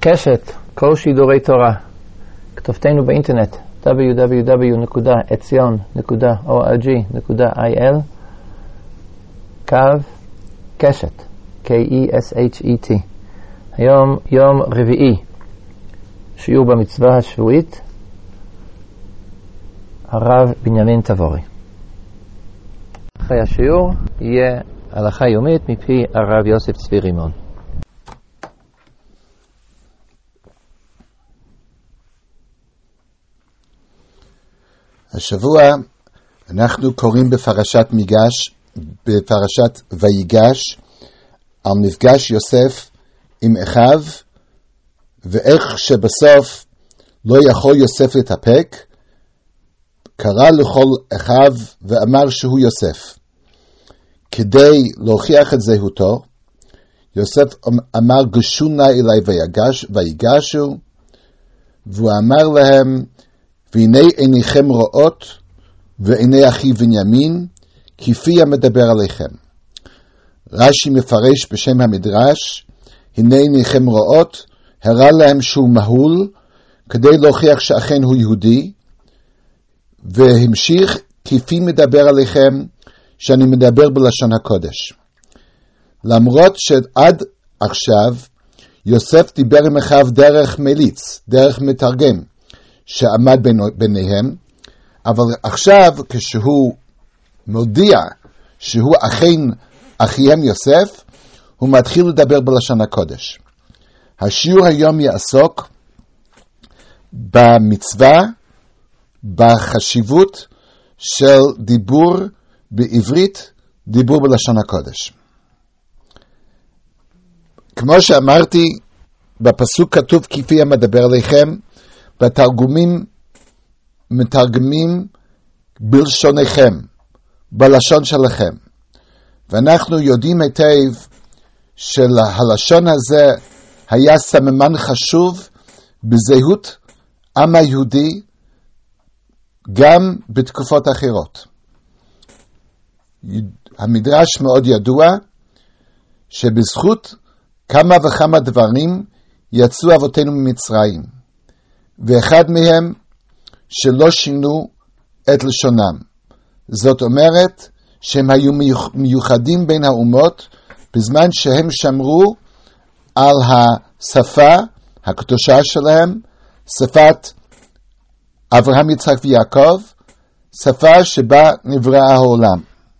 קשת, כל שידורי תורה. כתובתנו באינטרנט www.etzion.org.il קו קשת, K-E-S-H-E-T. היום יום רביעי, שיעור במצווה השבועית, הרב בנימין תבורי. אחרי השיעור יהיה הלכה יומית מפי הרב יוסף צבי רימון. השבוע אנחנו קוראים בפרשת ויגש על מפגש יוסף עם אחיו, ואיך שבסוף לא יכול יוסף להתאפק, קרא לכל אחיו ואמר שהוא יוסף. כדי להוכיח את זהותו, יוסף אמר גשו נא אלי ויגשו, והוא אמר להם, והנה עיניכם רואות, ועיני אחי בנימין, כפי המדבר עליכם. רש"י מפרש בשם המדרש, הנה עיניכם רואות, הראה להם שהוא מהול, כדי להוכיח שאכן הוא יהודי, והמשיך כפי מדבר עליכם, שאני מדבר בלשון הקודש. למרות שעד עכשיו, יוסף דיבר עם אחיו דרך מליץ, דרך מתרגם, שעמד ביניהם, אבל עכשיו כשהוא מודיע שהוא אכן אחיהם יוסף, הוא מתחיל לדבר בלשון הקודש. השיעור היום יעסוק במצווה, בחשיבות של דיבור בעברית, דיבור בלשון הקודש. כמו שאמרתי, בפסוק כתוב כפי המדבר עליכם, בתרגומים מתרגמים בלשונכם, בלשון שלכם. ואנחנו יודעים היטב שלשון הזה היה סממן חשוב בזהות עם היהודי גם בתקופות אחרות. המדרש מאוד ידוע שבזכות כמה וכמה דברים יצאו אבותינו ממצרים. ואחד מהם שלא שינו את לשונם. זאת אומרת שהם היו מיוחדים בין האומות בזמן שהם שמרו על השפה הקדושה שלהם, שפת אברהם, יצחק ויעקב, שפה שבה נברא העולם.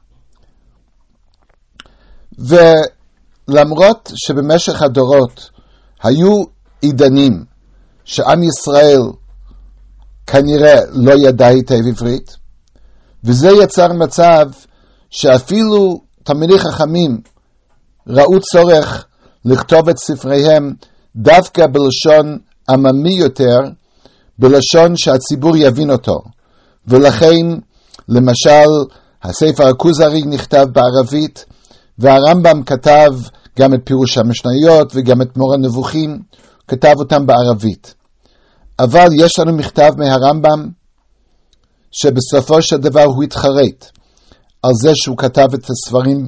ולמרות שבמשך הדורות היו עידנים שעם ישראל כנראה לא ידע היטב עברית, וזה יצר מצב שאפילו תלמידי חכמים ראו צורך לכתוב את ספריהם דווקא בלשון עממי יותר, בלשון שהציבור יבין אותו. ולכן, למשל, הספר הכוזרי נכתב בערבית, והרמב"ם כתב גם את פירוש המשניות וגם את מורה נבוכים, כתב אותם בערבית. אבל יש לנו מכתב מהרמב"ם שבסופו של דבר הוא התחרט על זה שהוא כתב את הספרים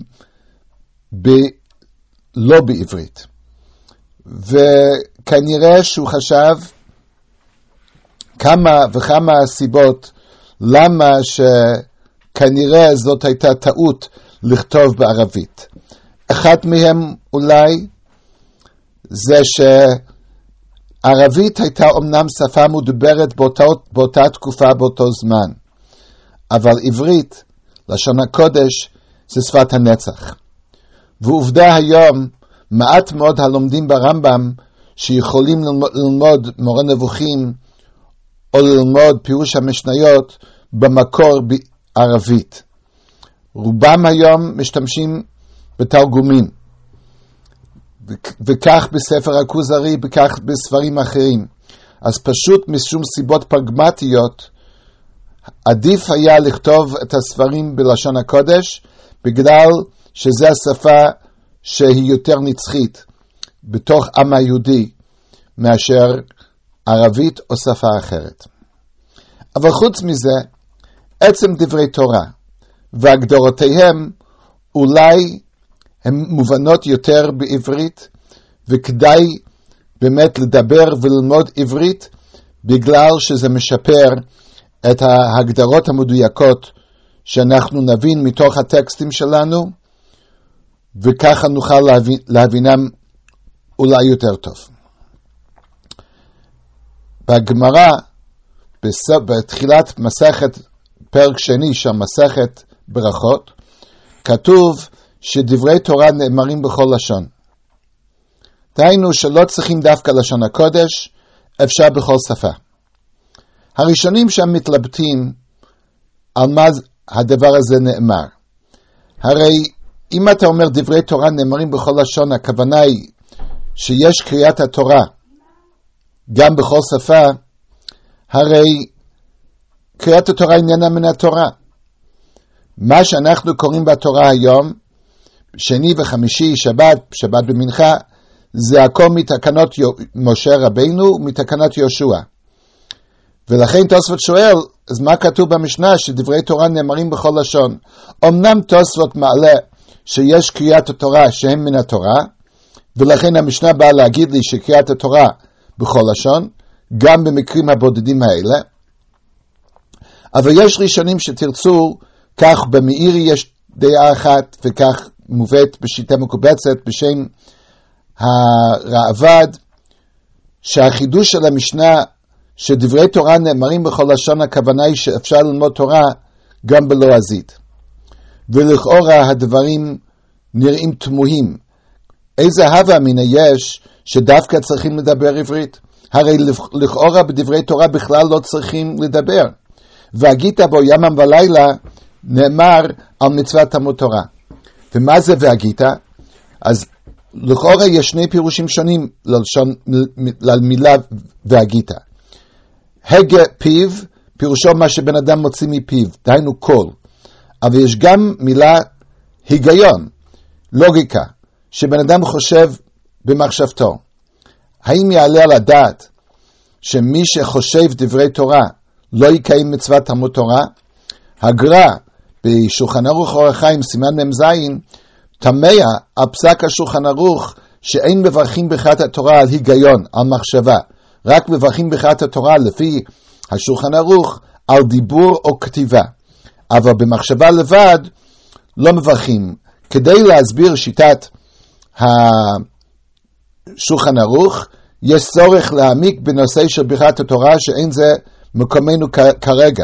לא בעברית. וכנראה שהוא חשב כמה וכמה סיבות למה שכנראה זאת הייתה טעות לכתוב בערבית. אחת מהם אולי זה ערבית הייתה אומנם שפה מדוברת באותה תקופה, באותו זמן. אבל עברית, לשון הקודש, זה שפת הנצח. ועובדה היום, מעט מאוד הלומדים ברמב"ם, שיכולים ללמוד מורה נבוכים, או ללמוד פירוש המשניות, במקור בערבית. רובם היום משתמשים בתרגומים. וכך בספר הכוזרי, וכך בספרים אחרים. אז פשוט משום סיבות פרגמטיות, עדיף היה לכתוב את הספרים בלשון הקודש, בגלל שזו השפה שהיא יותר נצחית בתוך עם היהודי, מאשר ערבית או שפה אחרת. אבל חוץ מזה, עצם דברי תורה והגדרותיהם אולי הן מובנות יותר בעברית, וכדאי באמת לדבר וללמוד עברית, בגלל שזה משפר את ההגדרות המדויקות שאנחנו נבין מתוך הטקסטים שלנו, וככה נוכל להבינם אולי יותר טוב. בגמרא, בתחילת מסכת פרק שני של מסכת ברכות, כתוב שדברי תורה נאמרים בכל לשון. דהיינו שלא צריכים דווקא לשון הקודש, אפשר בכל שפה. הראשונים שם מתלבטים על מה הדבר הזה נאמר. הרי אם אתה אומר דברי תורה נאמרים בכל לשון, הכוונה היא שיש קריאת התורה גם בכל שפה, הרי קריאת התורה איננה מן התורה. מה שאנחנו קוראים בתורה היום, שני וחמישי, שבת במנחה, זה הכל מתקנות משה רבינו, מתקנות יהושע. ולכן תוספות שואל, אז מה כתוב במשנה שדברי תורה נאמרים בכל לשון? אמנם תוספות מעלה שיש קריאת התורה שהם מן התורה, ולכן המשנה באה להגיד לי שקריאת התורה בכל לשון, גם במקרים הבודדים האלה. אבל יש ראשונים שתרצו, כך במאירי יש דעה אחת, וכך מובאת בשיטה מקובצת בשם הרעב"ד, שהחידוש של המשנה שדברי תורה נאמרים בכל לשון, הכוונה היא שאפשר ללמוד תורה גם בלועזית. ולכאורה הדברים נראים תמוהים. איזה הווה אמינא יש שדווקא צריכים לדבר עברית? הרי לכאורה בדברי תורה בכלל לא צריכים לדבר. והגית בו ימם ולילה נאמר על מצוות תלמוד תורה. ומה זה והגית? אז לכאורה יש שני פירושים שונים למילה והגית. הגה פיו, פירושו מה שבן אדם מוציא מפיו, דהיינו קול. אבל יש גם מילה היגיון, לוגיקה, שבן אדם חושב במחשבתו. האם יעלה על הדעת שמי שחושב דברי תורה לא יקיים מצוות תלמוד תורה? הגר"א בשולחן ערוך אור החיים סימן מ"ז תמה על פסק השולחן ערוך שאין מברכים ברכת התורה על היגיון, על מחשבה, רק מברכים ברכת התורה לפי השולחן ערוך על דיבור או כתיבה, אבל במחשבה לבד לא מברכים. כדי להסביר שיטת השולחן ערוך יש צורך להעמיק בנושא של ברכת התורה, שאין זה מקומנו כרגע.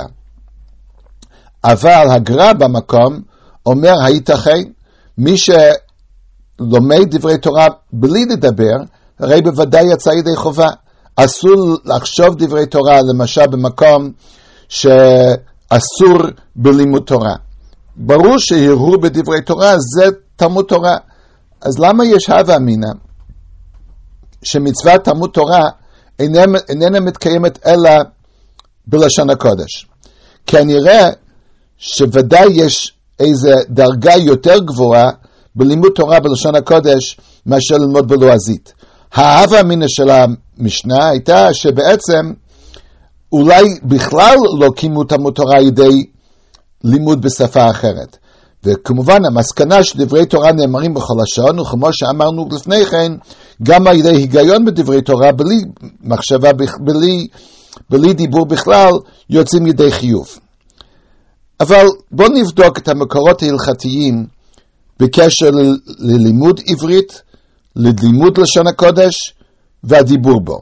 אבל הגר"א במקום אומר, הייתכן מי שלומד דברי תורה בלי לדבר, הרי בוודאי יצא ידי חובה. אסור לחשוב דברי תורה, למשל במקום שאסור בלימוד תורה. ברור שהרהור בדברי תורה זה תלמוד תורה. אז למה יש הווה אמינא שמצוות תלמוד תורה איננה מתקיימת אלא בלשון הקודש? כנראה שוודאי יש איזו דרגה יותר גבוהה בלימוד תורה בלשון הקודש מאשר ללמוד בלועזית. ההווה אמינא של המשנה הייתה שבעצם אולי בכלל לא קיימו תלמוד תורה על ידי לימוד בשפה אחרת. וכמובן המסקנה שדברי תורה נאמרים בכל לשון, וכמו שאמרנו לפני כן, גם על ידי היגיון בדברי תורה, בלי מחשבה, בלי דיבור בכלל, יוצאים ידי חיוב. אבל בואו נבדוק את המקורות ההלכתיים בקשר ללימוד עברית, ללימוד לשון הקודש והדיבור בו.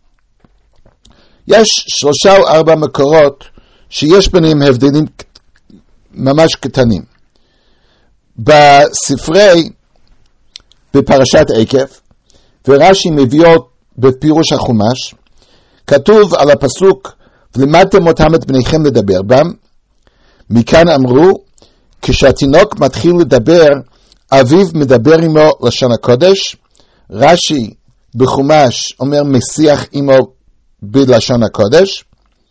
יש 3 או 4 מקורות שיש ביניהם הבדלים ממש קטנים. בספרי, בפרשת עקב, ורש"י מביאו בפירוש החומש, כתוב על הפסוק, ולימדתם אותם את בניכם לדבר בם. מכאן אמרו, כשהתינוק מתחיל לדבר, אביו מדבר עמו לשון הקודש. רש"י בחומש אומר משיח עמו בלשון הקודש,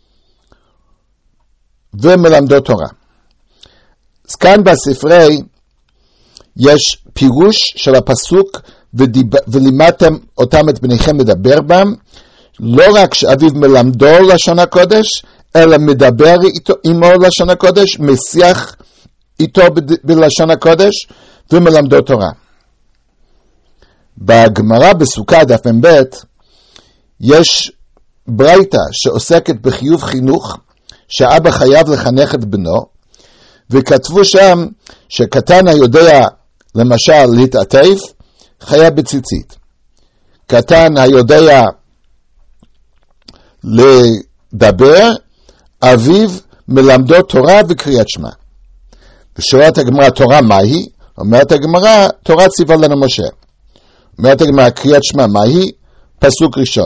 ומלמדו תורה. אז כאן בספרי יש פירוש של הפסוק, ולימדתם אותם את בניכם לדבר בם, לא רק שאביו מלמדו לשון הקודש, אלא מדבר עמו לשון הקודש, משיח איתו בלשון הקודש, ומלמדו תורה. בגמרא בסוכה דף מ"ב יש ברייתא שעוסקת בחיוב חינוך, שאבא חייב לחנך את בנו, וכתבו שם שקטן היודע למשל להתעטף, חייב בציצית. קטן היודע לדבר, אביו מלמדו תורה וקריאת שמע. ושואלת הגמרא, תורה מהי? אומרת הגמרא, תורה ציווה לנו משה. אומרת הגמרא, קריאת שמע מהי? פסוק ראשון.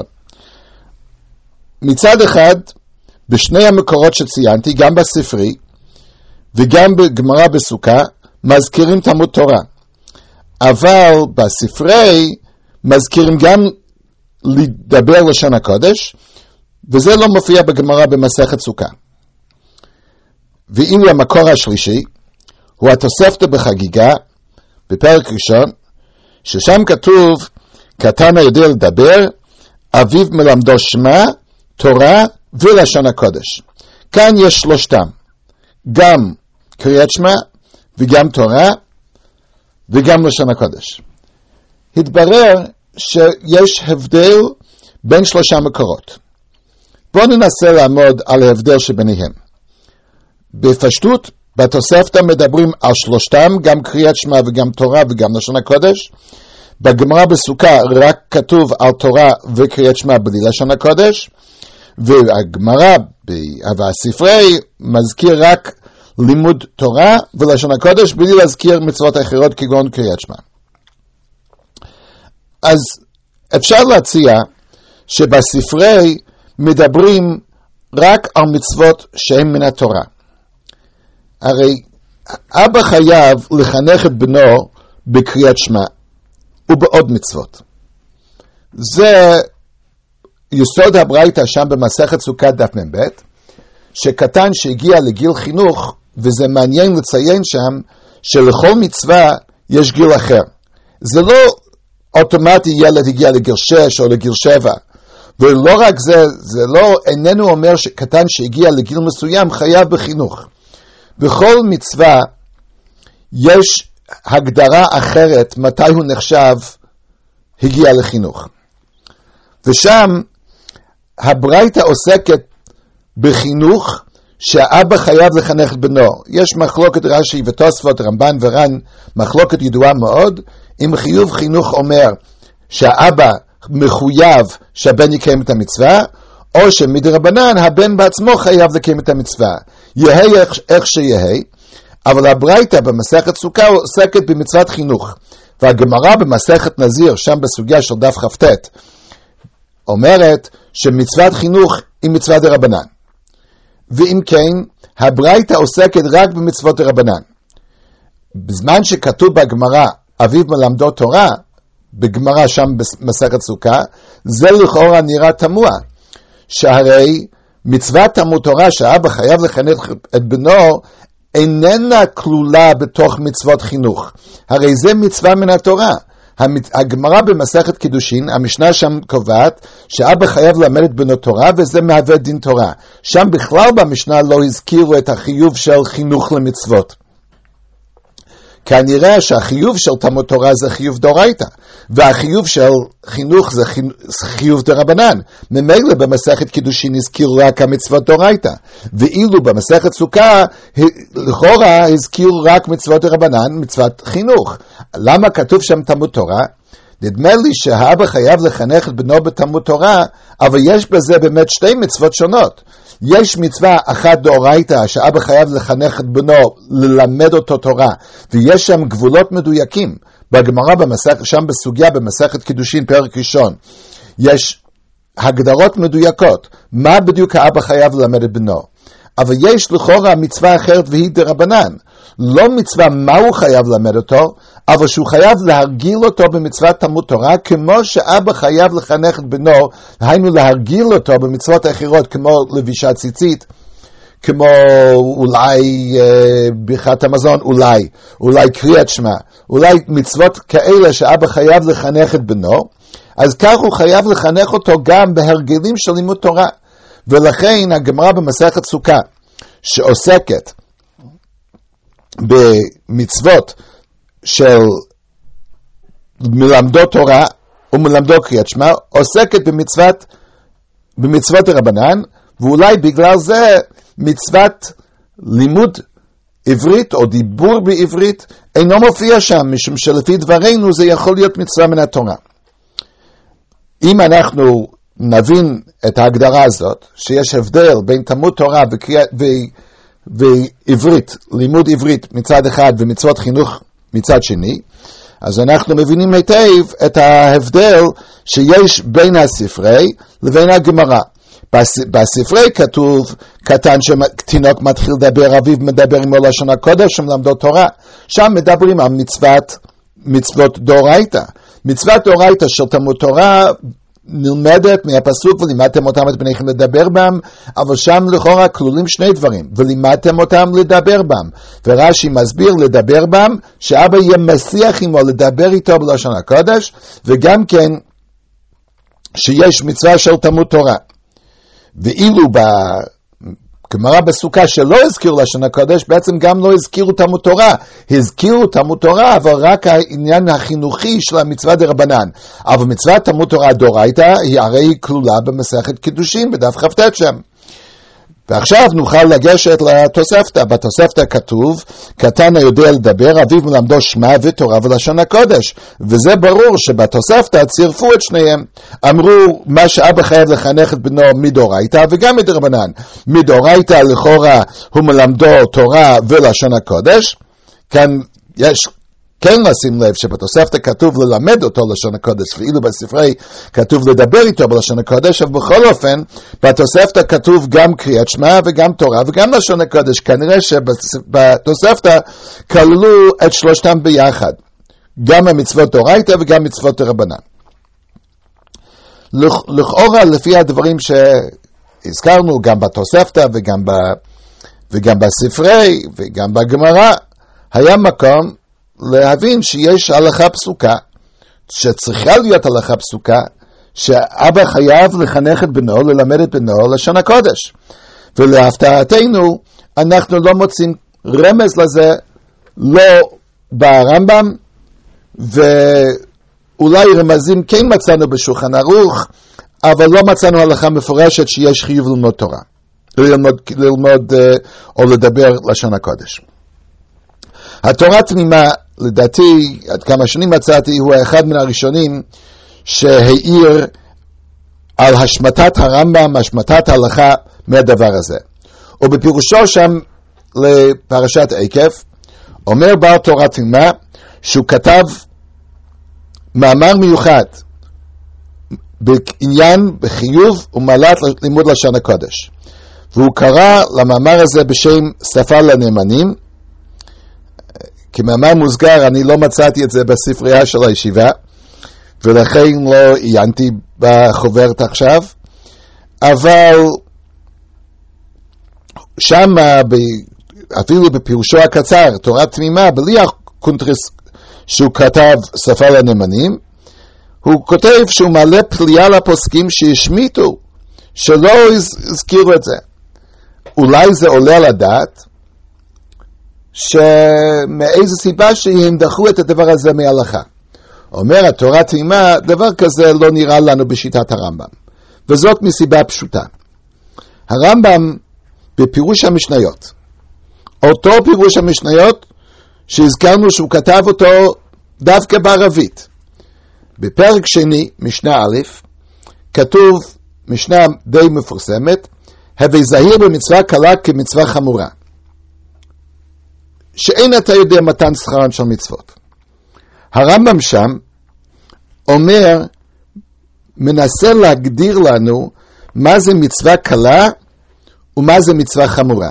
מצד אחד, בשני המקורות שציינתי, גם בספרי וגם בגמרא בסוכה, מזכירים תלמוד תורה. אבל בספרי מזכירים גם לדבר לשון הקודש, וזה לא מופיע בגמרא במסכת סוכה. ואילו המקור השלישי, הוא התוספתא בחגיגה, בפרק ראשון, ששם כתוב, קטן היודע לדבר, אביו מלמדו שמע, תורה ולשון הקודש. כאן יש שלושתם, גם קריאת שמע, וגם תורה, וגם לשון הקודש. התברר שיש הבדל בין שלושה מקורות. בואו ננסה לעמוד על ההבדל שביניהם. בפשטות, בתוספתא מדברים על שלושתם, גם קריאת שמע וגם תורה וגם לשון הקודש. בגמרא בסוכה רק כתוב על תורה וקריאת שמע בלי לשון הקודש, והגמרא והספרי מזכיר רק לימוד תורה ולשון הקודש, בלי להזכיר מצוות אחרות כגון קריאת שמע. אז אפשר להציע שבספרי מדברים רק על מצוות שהן מן התורה. הרי אבא חייב לחנך את בנו בקריאת שמע ובעוד מצוות. זה יסוד הברייתא שם במסכת סוכה דף מ"ב, שקטן שהגיע לגיל חינוך, וזה מעניין לציין שם שלכל מצווה יש גיל אחר. זה לא אוטומטי ילד הגיע לגיל 6 או לגיל 7, ולא רק זה, זה לא, איננו אומר שקטן שהגיע לגיל מסוים חייב בחינוך. בכל מצווה יש הגדרה אחרת מתי הוא נחשב הגיע לחינוך. ושם הברייתא עוסקת בחינוך שהאבא חייב לחנך את בנו. יש מחלוקת רש"י ותוספות, רמב"ן ור"ן, מחלוקת ידועה מאוד. אם חיוב חינוך אומר שהאבא מחויב שהבן יקיים את המצווה, או שמדרבנן הבן בעצמו חייב לקיים את המצווה. יהי איך שיהי, אבל הברייתא במסכת סוכה עוסקת במצוות חינוך. והגמרא במסכת נזיר, שם בסוגיה של דף כ"ט, אומרת שמצוות חינוך היא מצווה דרבנן. ואם כן, הברייתא עוסקת רק במצוות דרבנן. בזמן שכתוב בגמרא, אביו מלמדו תורה, בגמרא שם במסכת סוכה, זה לכאורה נראה תמוה. שהרי מצוות תלמוד תורה שאבא חייב לחנך את בנו, איננה כלולה בתוך מצוות חינוך. הרי זה מצווה מן התורה. הגמרא במסכת קידושין, המשנה שם קובעת שאבא חייב ללמד את בנו תורה, וזה מהווה דין תורה. שם בכלל במשנה לא הזכירו את החיוב של חינוך למצוות. כנראה שהחיוב של תלמוד תורה זה חיוב דאורייתא, והחיוב של חינוך זה חיוב דרבנן. ממילא במסכת קידושין הזכירו רק המצוות דאורייתא, ואילו במסכת סוכה לכאורה הזכירו רק מצוות דרבנן, מצוות חינוך. למה כתוב שם תלמוד תורה? נדמה לי שהאבא חייב לחנך את בנו בתלמוד תורה, אבל יש בזה באמת שתי מצוות שונות. יש מצווה אחת דאורייתא שאבא חייב לחנך את בנו, ללמד אותו תורה, ויש שם גבולות מדויקים. בגמרא שם בסוגיה במסכת קידושין פרק ראשון, יש הגדרות מדויקות, מה בדיוק האבא חייב ללמד את בנו. אבל יש לכאורה מצווה אחרת והיא דרבנן. לא מצווה מה הוא חייב ללמד אותו, אבל שהוא חייב להרגיל אותו במצוות תלמוד תורה, כמו שאבא חייב לחנך את בנו, היינו להרגיל אותו במצוות אחרות, כמו לבישת ציצית, כמו אולי ברכת המזון, אולי קריאת שמע, אולי מצוות כאלה שאבא חייב לחנך את בנו, אז כך הוא חייב לחנך אותו גם בהרגלים של לימוד תורה. ולכן הגמרא במסכת סוכה, שעוסקת במצוות של מלמדו תורה ומלמדו קריאת שמע, עוסקת במצוות במצוות הרבנן, ואולי בגלל זה מצוות לימוד עברית או דיבור בעברית אינו מופיע שם, משום שלפי דברינו זה יכול להיות מצווה מן התורה. אם אנחנו נבין את ההגדרה הזאת, שיש הבדל בין תלמוד תורה ועברית, לימוד עברית מצד אחד ומצוות חינוך מצד שני, אז אנחנו מבינים היטב את ההבדל שיש בין הספרי לבין הגמרא. בספרי כתוב קטן שתינוק מתחיל לדבר, אביו מדבר עם לשון הקודש, הם למדו תורה. שם מדברים על מצוות דאורייתא. מצוות דאורייתא של תלמוד תורה נלמדת מהפסוק ולימדתם אותם את בניכם לדבר בם, אבל שם לכאורה כלולים שני דברים, ולימדתם אותם לדבר בם. ורש"י מסביר לדבר בם, שאבא יהיה מסיח עמו לדבר איתו בלשון הקודש, וגם כן שיש מצווה של תלמוד תורה. ואילו בגמרא בסוכה שלא הזכירו לשון הקודש, בעצם גם לא הזכירו תלמוד תורה. הזכירו תלמוד תורה, אבל רק העניין החינוכי של המצווה דרבנן. אבל מצוות תלמוד תורה דאורייתא היא הרי כלולה במסכת קידושין, בדף כ"ט שם. ועכשיו נוכל לגשת לתוספתא. בתוספתא כתוב, קטן היודע לדבר, אביו מלמדו שמע ותורה ולשון הקודש. וזה ברור שבתוספתא צירפו את שניהם. אמרו, מה שאבא חייב לחנך את בנו מדאורייתא וגם מדרבנן. מדאורייתא לכאורה הוא מלמדו תורה ולשון הקודש. כאן יש כן לשים לב שבתוספתא כתוב ללמד אותו לשון הקודש, ואילו בספרי כתוב לדבר איתו בלשון הקודש, אבל בכל אופן, בתוספתא כתוב גם קריאת שמע וגם תורה וגם לשון הקודש. כנראה שבתוספתא כללו את שלושתם ביחד, גם המצוות דאורייתא וגם מצוות דרבנן. לכאורה, לפי הדברים שהזכרנו, גם בתוספתא וגם בספרי וגם בגמרא, היה מקום להבין שיש הלכה פסוקה, שצריכה להיות הלכה פסוקה, שאבא חייב לחנך את בנו, ללמד את בנו לשון הקודש. ולהפתעתנו, אנחנו לא מוצאים רמז לזה, לא ברמב"ם, ואולי רמזים כן מצאנו בשולחן ערוך, אבל לא מצאנו הלכה מפורשת שיש חיוב ללמוד תורה, ללמוד או לדבר לשון הקודש. התורה תמימה, לדעתי, עד כמה שנים מצאתי, הוא אחד מן הראשונים שהעיר על השמטת הרמב"ם, השמטת ההלכה מהדבר הזה. ובפירושו שם לפרשת עקב, אומר בעל תורה תמימה, שהוא כתב מאמר מיוחד בעניין, בחיוב ומעלת לימוד לשון הקודש. והוא קרא למאמר הזה בשם שפה לנאמנים. כמאמר מוסגר, אני לא מצאתי את זה בספרייה של הישיבה, ולכן לא עיינתי בחוברת עכשיו, אבל שם, אפילו בפירושו הקצר, תורה תמימה, בלי הקונטרס שהוא כתב שפה לנאמנים, הוא כותב שהוא מעלה פליאה לפוסקים שהשמיטו, שלא הזכירו את זה. אולי זה עולה על הדעת, שמאיזו סיבה שהם דחו את הדבר הזה מההלכה. אומר התורה תמימה, דבר כזה לא נראה לנו בשיטת הרמב"ם. וזאת מסיבה פשוטה. הרמב"ם בפירוש המשניות, אותו פירוש המשניות שהזכרנו שהוא כתב אותו דווקא בערבית. בפרק שני, משנה א', כתוב, משנה די מפורסמת, הווי זהיר במצווה קלה כמצווה חמורה. שאין אתה יודע מתן שכרן של מצוות. הרמב"ם שם אומר, מנסה להגדיר לנו מה זה מצווה קלה ומה זה מצווה חמורה.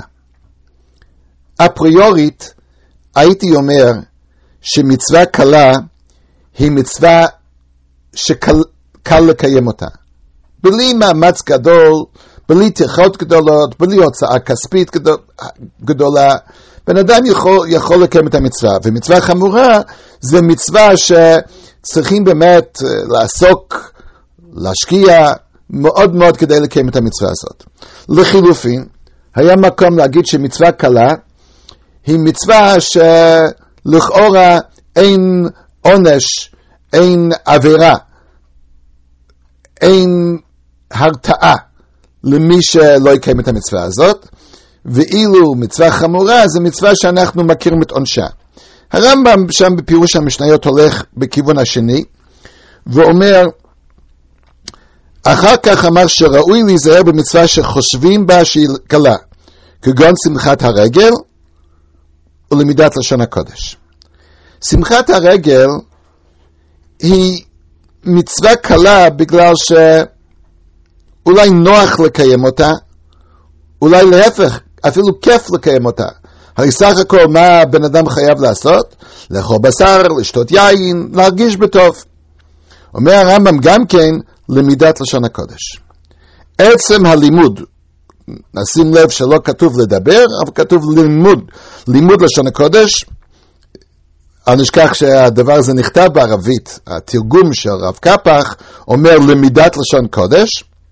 אפריורית הייתי אומר שמצווה קלה היא מצווה שקל לקיים אותה. בלי מאמץ גדול, בלי טרחות גדולות, בלי הוצאה כספית גדולה, בן אדם יכול לקיים את המצווה. ומצווה חמורה זה מצווה שצריכים באמת לעסוק, להשקיע מאוד מאוד כדי לקיים את המצווה הזאת. לחילופין, היה מקום להגיד שמצווה קלה היא מצווה שלכאורה אין עונש, אין עבירה, אין הרתעה למי שלא יקיים את המצווה הזאת, ואילו מצווה חמורה זה מצווה שאנחנו מכירים את עונשה. הרמב"ם שם בפירוש המשניות הולך בכיוון השני, ואומר, אחר כך אמר שראוי להיזהר במצווה שחושבים בה שהיא קלה, כגון שמחת הרגל ולמידת לשון הקודש. שמחת הרגל היא מצווה קלה בגלל שאולי נוח לקיים אותה, אולי להפך, אפילו כיף לקיים אותה. הרי סך הכל מה בן אדם חייב לעשות? לאכול בשר, לשתות יין, להרגיש בטוב. אומר הרמב"ם גם כן למידת לשון הקודש. עצם הלימוד, נשים לב שלא כתוב לדבר, אבל כתוב לימוד לשון הקודש. אל נשכח שהדבר הזה נכתב בערבית, התרגום של רב קפח אומר למידת לשון קודש.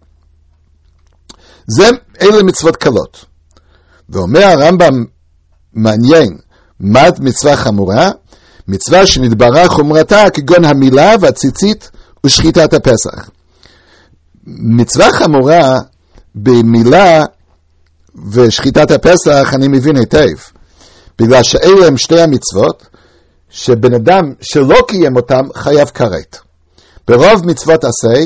אלה מצוות קלות. ואומר הרמב"ם מעניין, מה מצווה חמורה? מצווה שנתברה חומרתה כגון המילה והציצית ושחיטת הפסח. מצווה חמורה במילה ושחיטת הפסח אני מבין היטב, בגלל שאלה הם שתי המצוות שבן אדם שלא קיים אותם חייב כרת. ברוב מצוות עשה,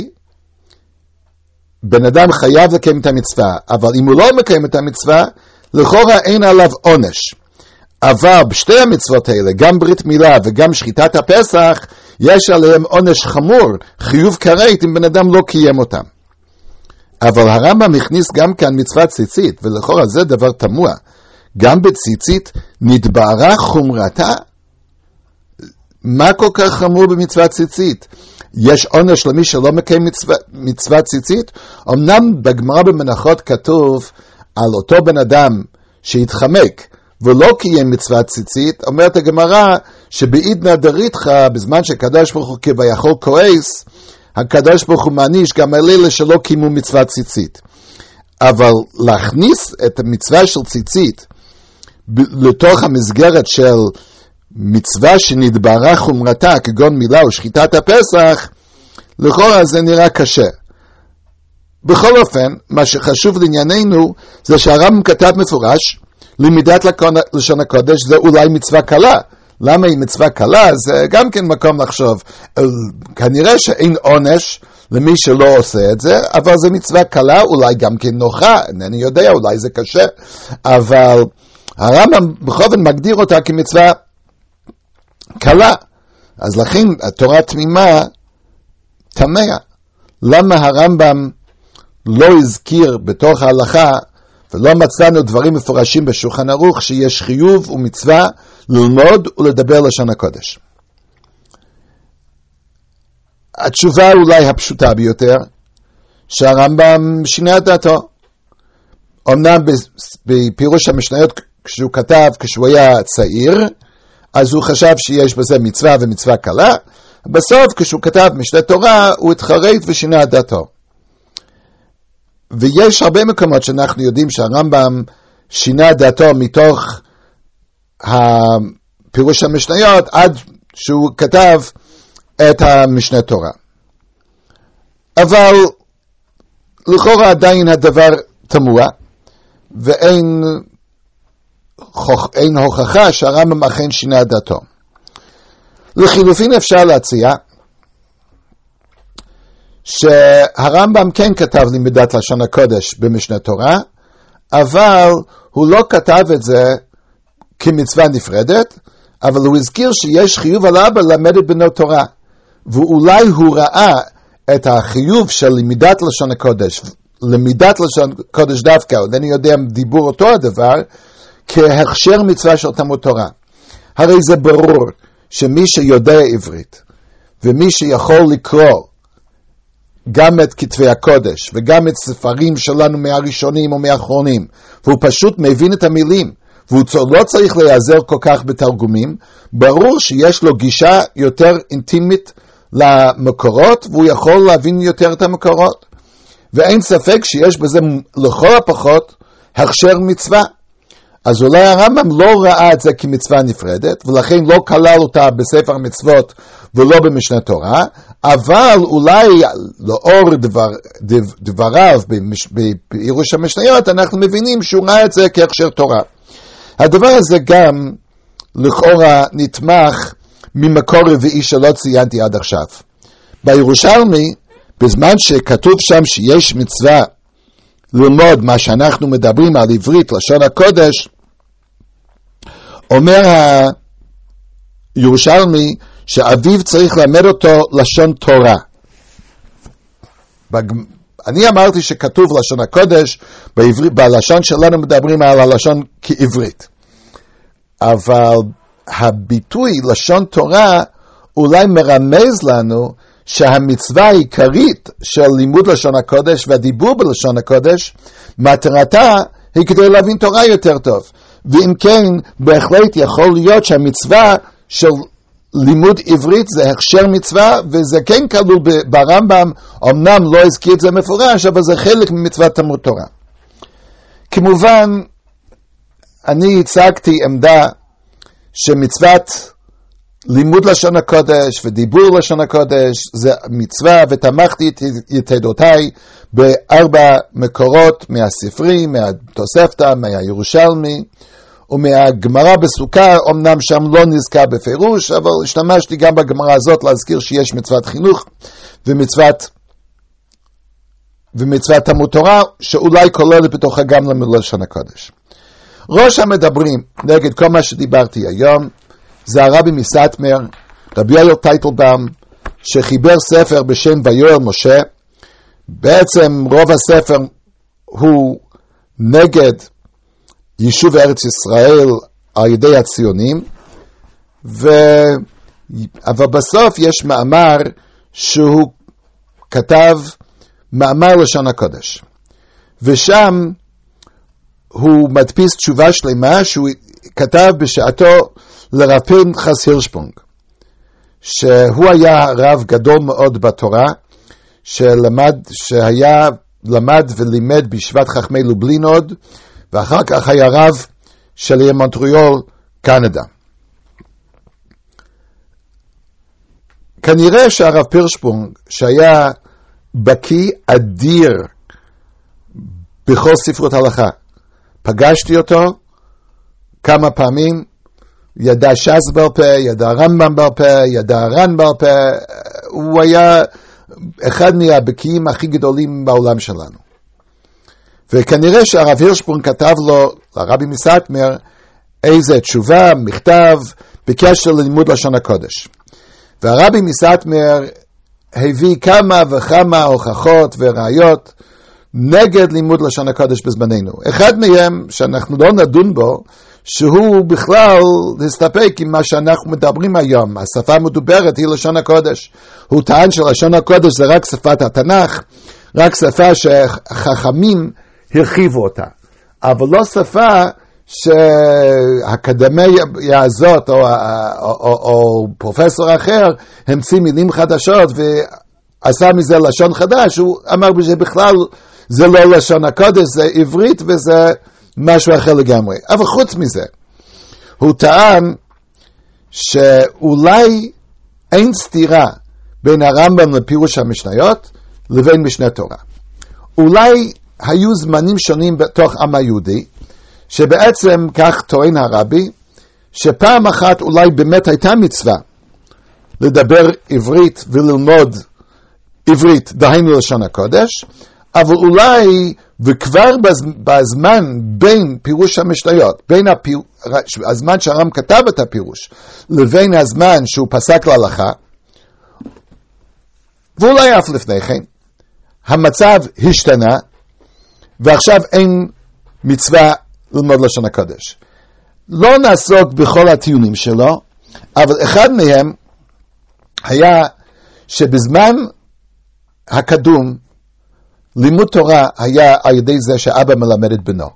בן אדם חייב לקיים את המצווה, אבל אם הוא לא מקיים את המצווה, לכאורה אין עליו עונש. אבל בשתי המצוות האלה, גם ברית מילה וגם שחיטת הפסח, יש עליהם עונש חמור, חיוב כרת אם בן אדם לא קיים אותם. אבל הרמב"ם הכניס גם כאן מצוות ציצית, ולכאורה זה דבר תמוה. גם בציצית נתברה חומרתה? מה כל כך חמור במצוות ציצית? יש עונש למי שלא מקיים מצוות ציצית? אמנם בגמרא במנחות כתוב על אותו בן אדם שהתחמק ולא קיים מצוות ציצית, אומרת הגמרא שבעידנא דריתחא, בזמן שקדוש ברוך הוא כביכול כועס, הקדוש ברוך הוא מעניש גם על אלה שלא קיימו מצוות ציצית. אבל להכניס את המצווה של ציצית לתוך המסגרת של מצווה שנתברה חומרתה כגון מילה ושחיטת הפסח, לכאורה זה נראה קשה. בכל אופן, מה שחשוב לענייננו זה שהרמב"ם כתב מפורש, למידת לשון הקודש זה אולי מצווה קלה. למה היא מצווה קלה? זה גם כן מקום לחשוב. כנראה שאין עונש למי שלא עושה את זה, אבל זה מצווה קלה, אולי גם כן נוחה, אינני יודע, אולי זה קשה, אבל הרמב"ם בכל אופן מגדיר אותה כמצווה קלה. אז לכן התורה תמימה תמה. למה הרמב"ם לא הזכיר בתוך ההלכה, ולא מצאנו דברים מפורשים בשולחן ערוך, שיש חיוב ומצווה ללמוד ולדבר לשון הקודש? התשובה אולי הפשוטה ביותר, שהרמב"ם שינה את דעתו. אמנם בפירוש המשניות כשהוא כתב, כשהוא היה צעיר, אז הוא חשב שיש בזה מצווה ומצווה קלה. בסוף כשהוא כתב משנה תורה, הוא התחרט ושינה את דעתו. ויש הרבה מקומות שאנחנו יודעים שהרמב"ם שינה דעתו מתוך הפירוש המשניות עד שהוא כתב את המשנה תורה. אבל לכאורה עדיין הדבר תמוה, ואין הוכחה שהרמב"ם אכן שינה דעתו. לחילופין אפשר להציע שהרמב"ם כן כתב לימוד לשון הקודש במשנה תורה, אבל הוא לא כתב את זה כמצווה נפרדת, אבל הוא הזכיר שיש חיוב על אבא ללמד את בנו תורה, ואולי הוא ראה את החיוב של לימודת לשון הקודש, לימודת לשון קודש דווקא, אני יודע אם דיבור אותו הדבר, כהכשר מצווה של תלמוד תורה. הרי זה ברור שמי שיודע עברית, ומי שיכול לקרוא גם את כתבי הקודש, וגם את ספרים שלנו מהראשונים או מהאחרונים, והוא פשוט מבין את המילים, והוא לא צריך להיעזר כל כך בתרגומים, ברור שיש לו גישה יותר אינטימית למקורות, והוא יכול להבין יותר את המקורות. ואין ספק שיש בזה לכל הפחות הכשר מצווה. אז אולי הרמב"ם לא ראה את זה כמצווה נפרדת, ולכן לא כלל אותה בספר המצוות ולא במשנה תורה, אבל אולי לאור דבריו בפירוש המשניות, אנחנו מבינים שהוא ראה את זה כהכשר תורה. הדבר הזה גם לכאורה נתמך ממקור רביעי שלא ציינתי עד עכשיו. בירושלמי, בזמן שכתוב שם שיש מצווה ללמוד מה שאנחנו מדברים על עברית, לשון הקודש, אומר הירושלמי שאביו צריך ללמד אותו לשון תורה. אני אמרתי שכתוב לשון הקודש, בלשון שלנו מדברים על הלשון כעברית. אבל הביטוי לשון תורה אולי מרמז לנו שהמצווה העיקרית של לימוד לשון הקודש והדיבור בלשון הקודש, מטרתה היא כדי להבין תורה יותר טוב. ואם כן, בהחלט יכול להיות שהמצווה של לימוד עברית זה הכשר מצווה, וזה כן כלול ברמב"ם, אמנם לא הזכיר את זה מפורש, אבל זה חלק ממצוות תלמוד תורה. כמובן, אני הצגתי עמדה שמצוות לימוד לשון הקודש ודיבור לשון הקודש זה מצווה, ותמכתי את יתדותיי בארבע מקורות מהספרי, מהתוספתא, מהירושלמי ומהגמרא בסוכה. אמנם שם לא נזכר בפירוש, אבל השתמשתי גם בגמרא הזאת להזכיר שיש מצוות חינוך ומצוות תלמוד תורה, שאולי כוללת בתוכה גם לימוד לשון הקודש. ראש המדברים נגד כל מה שדיברתי היום זה הרבי מסאטמר, רבי יאיר טייטלבאום, שחיבר ספר בשם ויואל משה. בעצם רוב הספר הוא נגד יישוב ארץ ישראל על ידי הציונים, אבל בסוף יש מאמר שהוא כתב, מאמר לשון הקודש, ושם הוא מדפיס תשובה שלמה שהוא כתב בשעתו לרב פנחס הירשבונג, שהוא היה רב גדול מאוד בתורה, למד ולימד בישיבת חכמי לובלין עוד, ואחר כך היה רב של מונטריאול, קנדה. כנראה שהרב הירשבונג, שהיה בקי אדיר בכל ספרות הלכה, פגשתי אותו כמה פעמים, ידע ש"ס בעל פה, ידע רמב"ם בעל פה, ידע ר"ן בעל פה, הוא היה אחד מהבקיאים הכי גדולים בעולם שלנו. וכנראה שהרב הירשבונג כתב לו, לרבי מסאטמר, איזה תשובה, מכתב, בקשר ללימוד לשון הקודש. והרבי מסאטמר הביא כמה וכמה הוכחות וראיות נגד לימוד לשון הקודש בזמננו. אחד מהם, שאנחנו לא נדון בו, שהוא בכלל להסתפק עם מה שאנחנו מדברים היום. השפה המדוברת היא לשון הקודש. הוא טען שלשון הקודש זה רק שפת התנ"ך, רק שפה שחכמים הרחיבו אותה. אבל לא שפה שהאקדמיה הזאת או פרופסור אחר המציא מילים חדשות ועשה מזה לשון חדש. הוא אמר שבכלל זה לא לשון הקודש, זה עברית וזה משהו אחר לגמרי. אבל חוץ מזה, הוא טען שאולי אין סתירה בין הרמב"ם לפירוש המשניות לבין משנה תורה. אולי היו זמנים שונים בתוך עם היהודי, שבעצם כך טוען הרבי, שפעם אחת אולי באמת הייתה מצווה לדבר עברית וללמוד עברית, דהיינו לשון הקודש, אבל אולי וכבר בזמן בין פירוש המשניות, בין הזמן שהר"ם כתב את הפירוש, לבין הזמן שהוא פסק להלכה, ואולי אף לפני כן, המצב השתנה, ועכשיו אין מצווה ללמוד לשון הקודש. לא נעסוק בכל הטיעונים שלו, אבל אחד מהם היה שבזמן הקדום, לימוד תורה היה על ידי זה שאבא מלמד את בנו.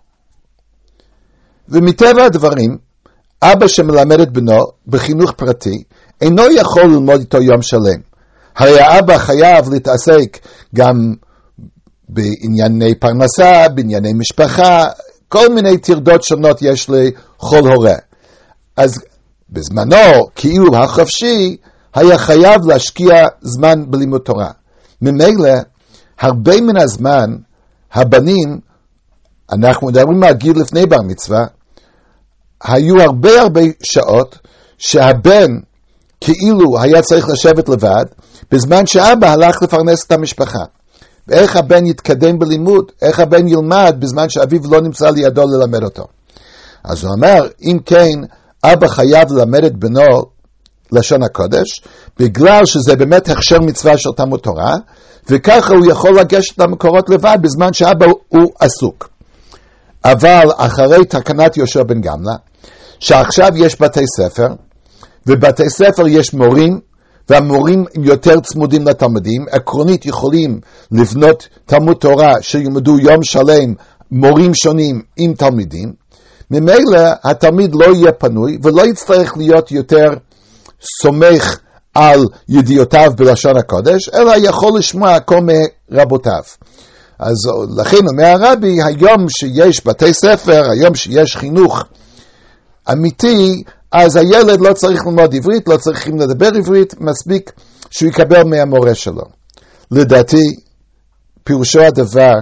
ומטבע הדברים, אבא שמלמד את בנו בחינוך פרטי, אינו יכול ללמוד איתו יום שלם. הרי האבא חייב להתעסק גם בענייני פרנסה, בענייני משפחה, כל מיני תרדות שונות יש לכל הורה. אז בזמנו, כאילו החופשי, היה חייב להשקיע זמן בלימוד תורה. ממילא, הרבה מן הזמן, הבנים, אנחנו מדברים מהגיל לפני בר מצווה, היו הרבה שעות שהבן כאילו היה צריך לשבת לבד, בזמן שאבא הלך לפרנס את המשפחה. ואיך הבן יתקדם בלימוד, איך הבן ילמד בזמן שאביו לא נמצא לידו ללמד אותו. אז הוא אומר, אם כן, אבא חייב ללמד את בנו לשון הקודש, בגלל שזה באמת הכשר מצווה של תלמוד תורה, וככה הוא יכול לגשת למקורות לבד בזמן שאבא הוא עסוק. אבל אחרי תקנת יהושע בן גמלא, שעכשיו יש בתי ספר, ובתי ספר יש מורים, והמורים יותר צמודים לתלמידים, עקרונית יכולים לבנות תלמוד תורה שילמדו יום שלם מורים שונים עם תלמידים, ממילא התלמיד לא יהיה פנוי ולא יצטרך להיות יותר סומך על ידיעותיו בלשון הקודש, אלא יכול לשמוע הכל מרבותיו. אז לכן אומר הרבי, היום שיש בתי ספר, היום שיש חינוך אמיתי, אז הילד לא צריך ללמוד עברית, לא צריכים לדבר עברית, מספיק שהוא יקבל מהמורה שלו. לדעתי, פירושו הדבר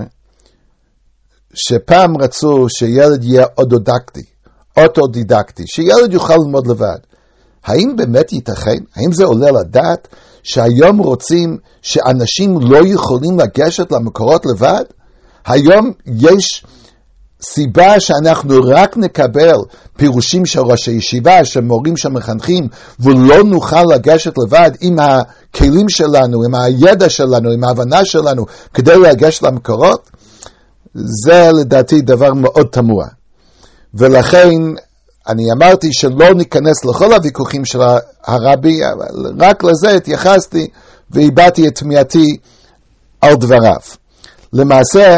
שפעם רצו שילד יהיה אוטודידקטי, שילד יוכל ללמוד לבד. האם באמת ייתכן? האם זה עולה לדעת שהיום רוצים שאנשים לא יכולים לגשת למקורות לבד? היום יש סיבה שאנחנו רק נקבל פירושים של ראשי ישיבה, של מורים שמחנכים, ולא נוכל לגשת לבד עם הכלים שלנו, עם הידע שלנו, עם ההבנה שלנו, כדי לגשת למקורות? זה לדעתי דבר מאוד תמוה. ולכן אני אמרתי שלא ניכנס לכל הוויכוחים של הרבי, רק לזה התייחסתי והבעתי את תמיהתי על דבריו. למעשה,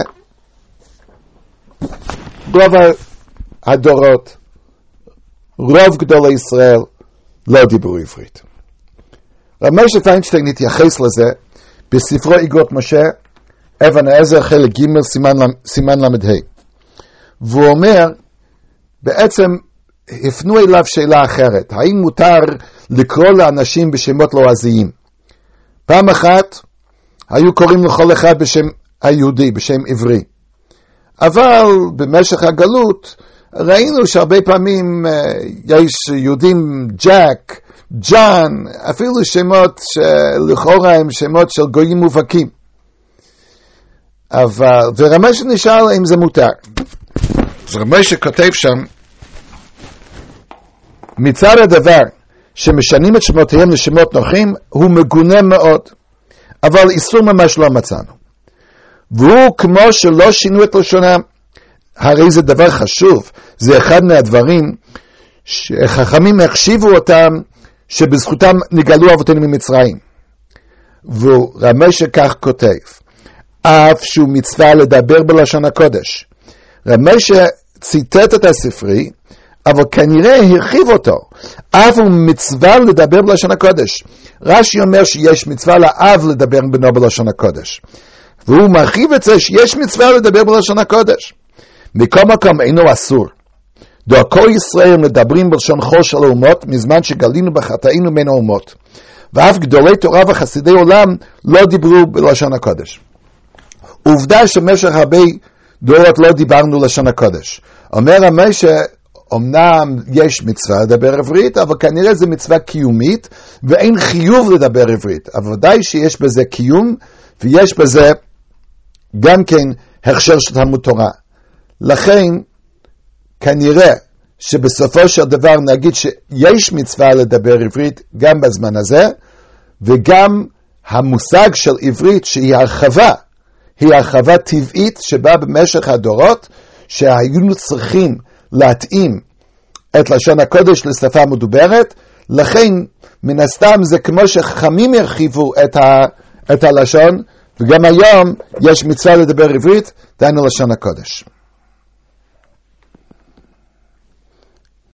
רוב הדורות, רוב גדולי ישראל לא דיברו עברית. רב משה פיינשטיין התייחס לזה בספרו איגרות משה, אבן העזר חלק ג' סימן למ"ה. והוא אומר, בעצם הפנו אליו שאלה אחרת, האם מותר לקרוא לאנשים בשמות לועזיים? פעם אחת היו קוראים לכל אחד בשם היהודי, בשם עברי. אבל במשך הגלות ראינו שהרבה פעמים יש יהודים ג'ק, ג'אן, אפילו שמות שלכאורה הם שמות של גויים מובהקים. ורמ"ש נשאל אם זה מותר. אז רמ"ש כותב שם, מצד הדבר שמשנים את שמותיהם לשמות נוחים הוא מגונה מאוד, אבל איסור ממש לא מצאנו. והוא כמו שלא שינו את לשונם, הרי זה דבר חשוב, זה אחד מהדברים שחכמים החשיבו אותם, שבזכותם נגאלו אבותינו ממצרים. ורמ"ש כך כותב, אף שהוא מצווה לדבר בלשון הקודש. רמ"ש ציטט את הספרי, אבל כנראה הרחיב אותו. אף הוא מצווה לדבר בלשון הקודש. רש"י אומר שיש מצווה לאב לדבר בנו בלשון הקודש. והוא מרחיב את זה שיש מצווה לדבר בלשון הקודש. מכל מקום אינו אסור. דרכו ישראל מדברים בלשון חול של האומות, מזמן שגלינו בחטאינו בין האומות. ואף גדולי תורה וחסידי עולם לא דיברו בלשון הקודש. עובדה שבמשך הרבה דורות לא דיברנו לשון הקודש. אומר רמ"ש אמנם יש מצווה לדבר עברית, אבל כנראה זה מצווה קיומית, ואין חיוב לדבר עברית. אבל ודאי שיש בזה קיום, ויש בזה גם כן הכשר של תלמוד תורה. לכן, כנראה שבסופו של דבר נגיד שיש מצווה לדבר עברית גם בזמן הזה, וגם המושג של עברית שהיא הרחבה, היא הרחבה טבעית שבאה במשך הדורות, שהיינו צריכים להתאים את לשון הקודש לשפה מדוברת, לכן מן הסתם זה כמו שחכמים הרחיבו את הלשון, וגם היום יש מצווה לדבר עברית, דהיינו לשון הקודש.